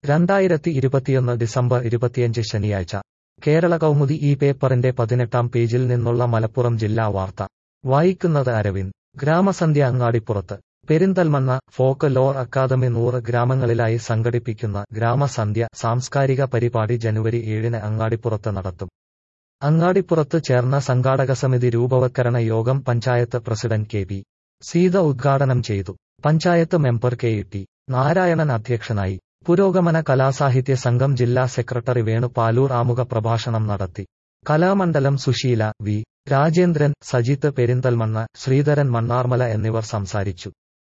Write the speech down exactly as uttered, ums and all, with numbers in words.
രണ്ടായിരത്തി ഇരുപത്തിയൊന്ന് ഡിസംബർ ഇരുപത്തിയഞ്ച് ശനിയാഴ്ച കേരള കൗമുദി ഈ പേപ്പറിന്റെ പതിനെട്ടാം പേജിൽ നിന്നുള്ള മലപ്പുറം ജില്ലാ വാർത്ത വായിക്കുന്നത് അരവിന്ദ്. ഗ്രാമസന്ധ്യ അങ്ങാടിപ്പുറത്ത്. പെരിന്തൽമണ്ണ ഫോക്ക് ലോർ അക്കാദമി നൂറ് ഗ്രാമങ്ങളിലായി സംഘടിപ്പിക്കുന്ന ഗ്രാമസന്ധ്യ സാംസ്കാരിക പരിപാടി ജനുവരി ഏഴിന് അങ്ങാടിപ്പുറത്ത് നടത്തും. അങ്ങാടിപ്പുറത്ത് ചേർന്ന സംഘാടകസമിതി രൂപവത്കരണ യോഗം panchayat president K P Seetha ഉദ്ഘാടനം ചെയ്തു. Panchayat member K T Narayanan അധ്യക്ഷനായി. പുരോഗമന കലാസാഹിത്യ സംഘം ജില്ലാ സെക്രട്ടറി വേണു പാലൂർ ആമുഖ പ്രഭാഷണം നടത്തി. കലാമണ്ഡലം സുശീല, വി രാജേന്ദ്രൻ, സജിത്ത് പെരിന്തൽമണ്ണ, ശ്രീധരൻ മണ്ണാർമല എന്നിവർ സംസാരിച്ചു.